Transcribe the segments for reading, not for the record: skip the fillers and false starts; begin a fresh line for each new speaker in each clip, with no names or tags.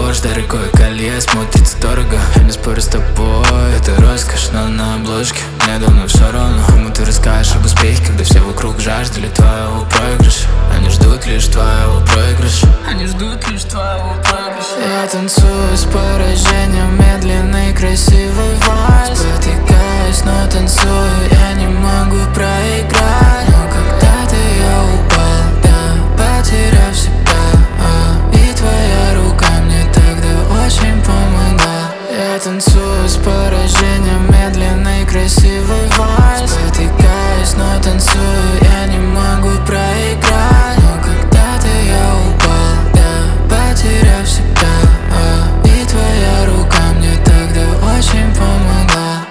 Порш, дорогое колье, смотрится дорого. Я не спорю с тобой, это роскошь, но на обложке мне давно все равно. Кому ты расскажешь об успехе, когда все вокруг жаждали твоего проигрыша? Они ждут лишь твоего проигрыша. Они ждут лишь твоего проигрыша. Я танцую с поражением, медленный красивый вальс. Спотыкаюсь, но танцую, я не могу проиграть. Но когда-то я упал, да, потеряв себя, и твоя рука мне тогда очень помогла. Я танцую с поражением, медленный красивый вальс. Спотыкаюсь, но танцую, я не могу проиграть. Но когда-то я упал, да, потеряв себя, и твоя рука мне тогда очень помогла.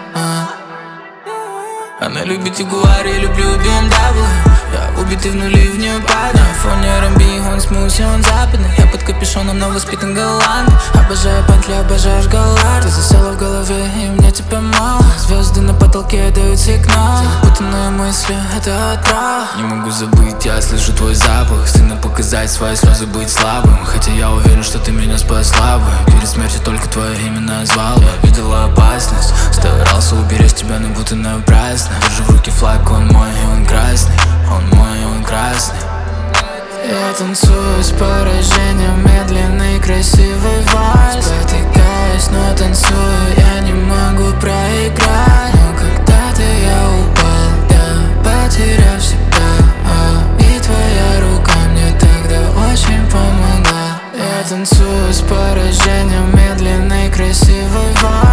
Она любит Ягуар, я люблю BMW. Я убитый в нули, в нее падаю. На фоне R&B, он смузи, он западный. Я под капюшоном, но воспитан голланд. Обожаю Бентли, обожаешь Галлард. Ты засела в голове, и мне тебя мало. Звезды на потолке дают сигнал. Запутанные мысли, это отрава. Не могу забыть, я слышу твой запах. Стыдно показать свои слезы, быть слабым. Хотя я уверен, что ты меня спасла бы. Перед смертью только твое имя назвал. Я видела опасность, старался уберечь тебя, но будто напрасно. Держу в руке флаг, он мой, и он красный. Он мой, и он красный. Я танцую с поражением, медленный красивый вальс. Спотыкаюсь, но танцую, я не могу проиграть. Но когда-то я упал, да, потеряв себя, и твоя рука мне тогда очень помогла. Я танцую с поражением, медленный красивый вальс.